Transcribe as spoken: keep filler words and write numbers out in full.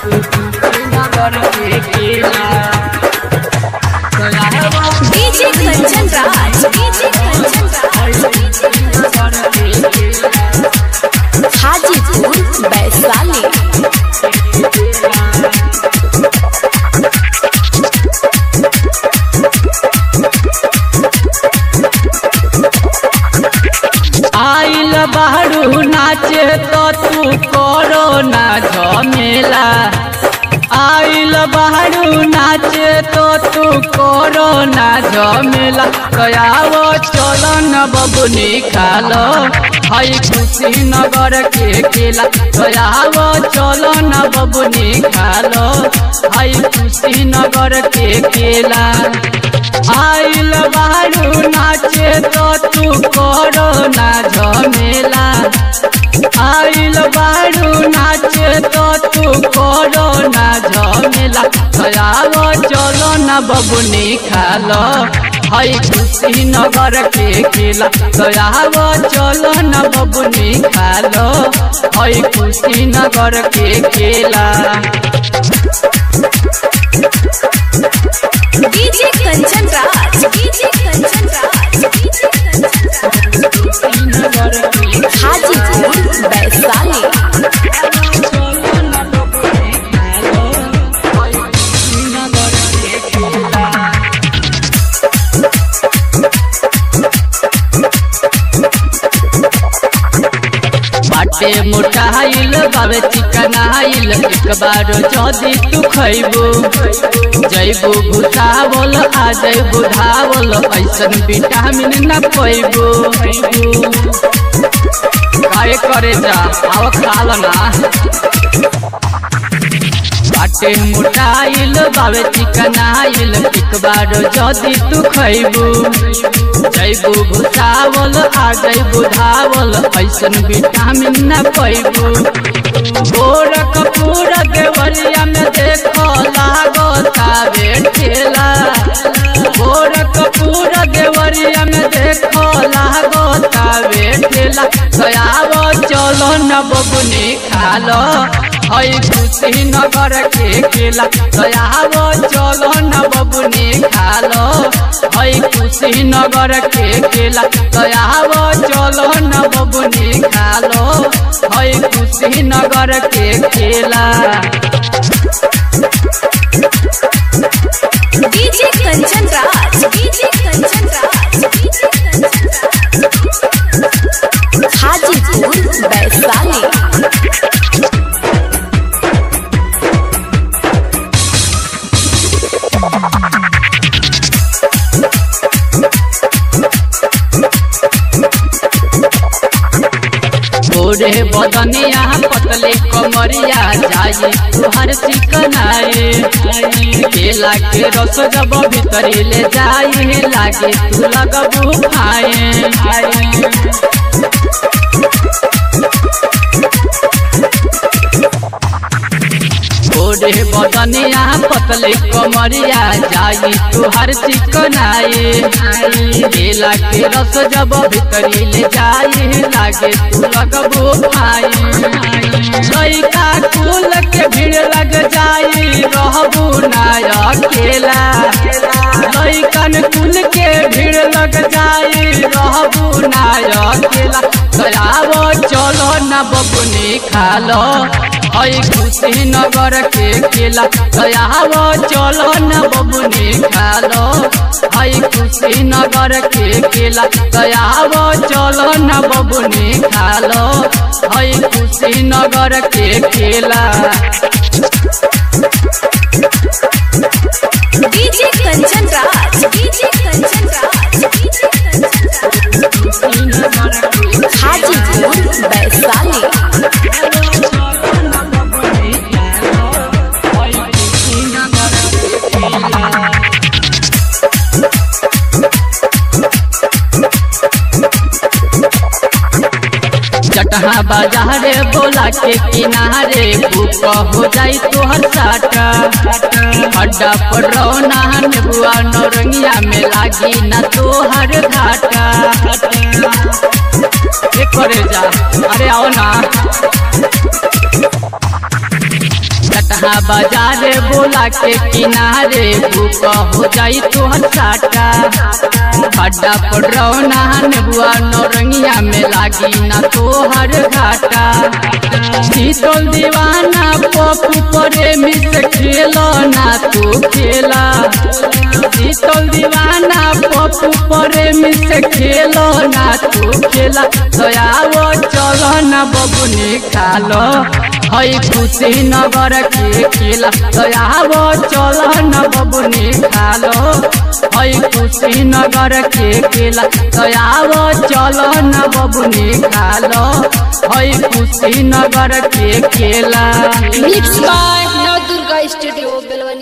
कुशीनगर के केला DJ Kanchan Raj DJ Kanchan Raj Hajipur Vaishali. आइल बाहरू नाचे तो तू करो ना झमेला। आइल बाहरू नाचे तो तू करो ना झमेला। कयावो चलो न बबुनी खालो हई कुशीनगर के केला। कयावो चलो न बबुनी खालो हई कुशीनगर के केला। आइल बारू नाचे तो तू करो ना झमेला। आइल बारू नाचे तो तू करो ना झमेला। कयावो चलो ना बबुनी खालो हई कुशीनगर के केला। कयावो चलो ना बबुनी खालो हई कुशीनगर के केला। DJ Kanchan Raj DJ Kanchan Raj DJ Kanchan Raj Hajipur Vaishali. बाटे मोटाइल बाबे चिकनाइल एक बार जदी तू खैबू जैबू भूतावल आ जैबू धावल ऐसन विटामिन न पैबू। काय करे जा आव खाल ना। बाटे मोटाइल बाबे चिकनाइल एक बार जदी तू खैबू जैबू भूतावल आ जैबू धावल ऐसन विटामिन न पैबू। गोर कपूर देवरिया में देखो लागो ताबे ठेला। गोर कपूर देवरिया में देखो लागो ताबे ठेला। कयावो चलो न बबुनी खालो हई कुशीनगर के केला। कयावो चलो न बबुनी खालो हई कुशीनगर के केला। कयावो चलो न बबुनी खालो हई कुशीनगर के केला। DJ Kanchan Raj DJ Kanchan Raj DJ Kanchan Raj Hajipur Vaishali. गोरे बदनिया पतले कमरिया जाई तुहर चिकनाए। केला के रस जब भीतरी ले जाई लागे तू लगबू खाए। गोरे बदनिया पतले कमरिया जाई तुहर चिकनाए। केला के रस जब भीतरी ले जाई लागे तू लगबू खाए। लइका कुल के भीड़ लग जाई रहबू ना अकेला। लइकन कुल के भीड़ लग जाई रहबू ना अकेला। कयावो चलो न बबुनी खालो हई कुशीनगर के केला। कयावो चलो न बबुनी खालो हई कुशीनगर के केला। कयावो चलो न बबुनी खालो हई कुशीनगर के केला। DJ Kanchan Raj DJ Kanchan Raj DJ Kanchan Raj Hajipur Vaishali. जटहा बाजारे बोला के किनारे भूख हो जाई तोहर साटा। अड्डा पर रौना नेबुआ नौरंगिया में लागी ना तोहर घाटा। करे जा अरे आओ ना। छपटहा बाजारे बोला के किनारे बुक हो जाई तोहर साटा खड्डा पर रौना नेबुआ नौरंगिया में लागी ना तोहर घाटा शीतल दीवाना पप्पू प्रेमी से खेलो ना तू खेला शीतल दीवाना पप्पू प्रेमी से खेलो ना तू खेला दयावो चलो ना बबुनी खालो हई खुशी नगर के खेला दयावो चलो ना बबुनी खालो हई खुशी नगर के खेला दयावो चलो ना बबुनी खालो हई खुशी नगर के खेला मिक्स बाय नव दुर्गा स्टूडियो बेलवनी।